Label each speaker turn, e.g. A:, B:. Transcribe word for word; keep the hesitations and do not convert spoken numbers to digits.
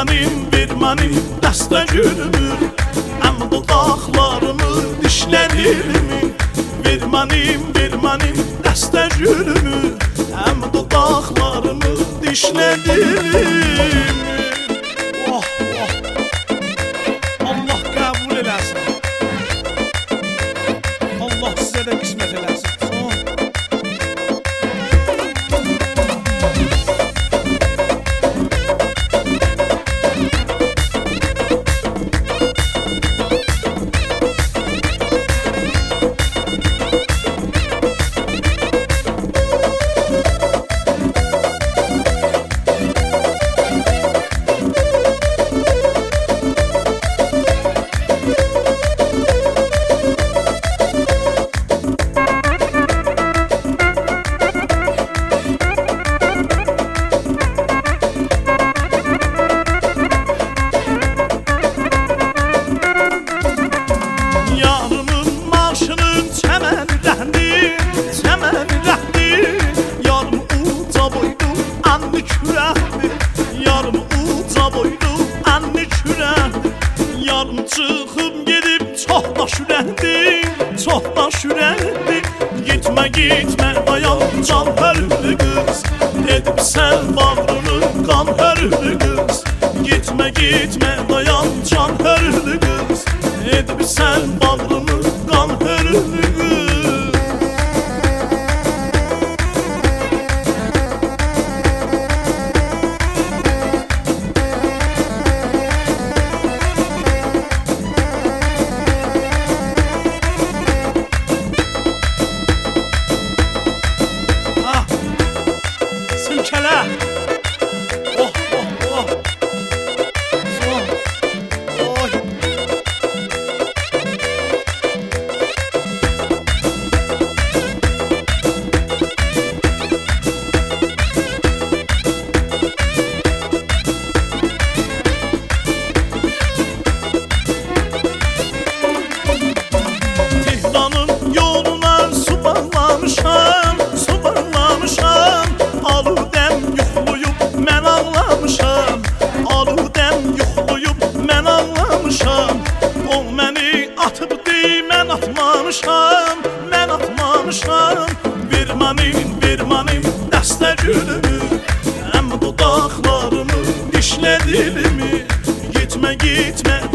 A: mənim, ver mənim dəstə gülümü, həm dodaqlarımı dişlədirmi? Ver mənim, ver mənim dəstə gülümü, həm dodaqlarımı dişlədirmi? Oh, oh. Allah qəbul eləsin. Allah sizə də qismət eləsin. Yarım çıxıb gedib çox da şürəkdir, çox da şürəkdir. Gitmə, gitmə, dayan can hörlü qız, edib sən bağrını qan hörlü qız. Gitmə, gitmə, dayan can hörlü qız, edib sən bağrını qan hörlü qız. Silkele. Oh, oh, oh. Son. Oy. Tehran'ın yoluna su bağlamışam, su bağlamışam. Aludəm yuxuluyub mən ağlamışam, aludəm yuxuluyub mən ağlamışam. O məni atıbdı, mən atmamışam, mən atmamışam. Ver mənim, ver mənim dəstə gülümü, həm dodaqlarımı dişlədirmi? Gitmə, gitmə,